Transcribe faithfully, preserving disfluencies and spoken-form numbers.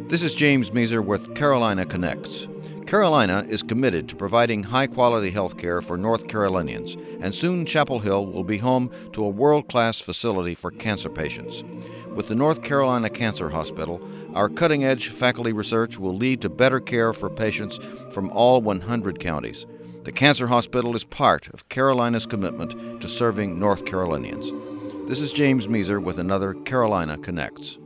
This is James Measer with Carolina Connects. Carolina is committed to providing high-quality health care for North Carolinians, and soon Chapel Hill will be home to a world-class facility for cancer patients. With the North Carolina Cancer Hospital, our cutting-edge faculty research will lead to better care for patients from all one hundred counties. The Cancer Hospital is part of Carolina's commitment to serving North Carolinians. This is James Measer with another Carolina Connects.